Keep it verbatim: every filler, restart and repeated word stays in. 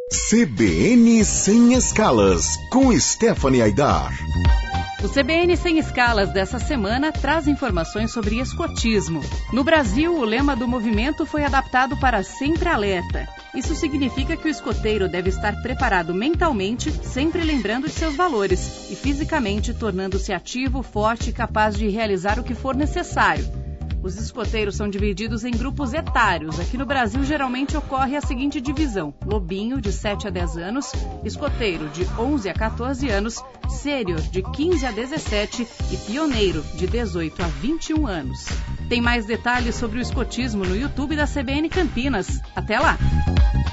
C B N Sem Escalas, com Stephanie Aidar. O C B N Sem Escalas dessa semana traz informações sobre escotismo. No Brasil, o lema do movimento foi adaptado para Sempre Alerta. Isso significa que o escoteiro deve estar preparado mentalmente, sempre lembrando de seus valores, e fisicamente tornando-se ativo, forte e capaz de realizar o que for necessário. Os escoteiros são divididos em grupos etários. Aqui no Brasil, geralmente ocorre a seguinte divisão: lobinho, de sete a dez anos, escoteiro, de onze a quatorze anos, sênior, de quinze a dezessete e pioneiro, de dezoito a vinte e um anos. Tem mais detalhes sobre o escotismo no YouTube da C B N Campinas. Até lá!